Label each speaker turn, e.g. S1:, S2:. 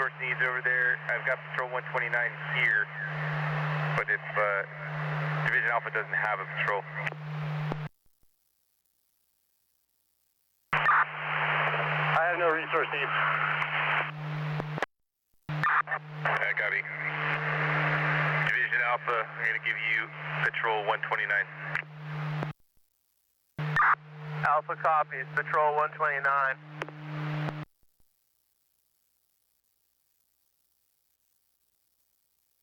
S1: resource needs over there. I've got Patrol 129 here, but if Division Alpha doesn't have a patrol.
S2: I have no resource needs.
S1: Copy. Division Alpha, I'm going to give you Patrol 129.
S3: Alpha copies, Patrol 129.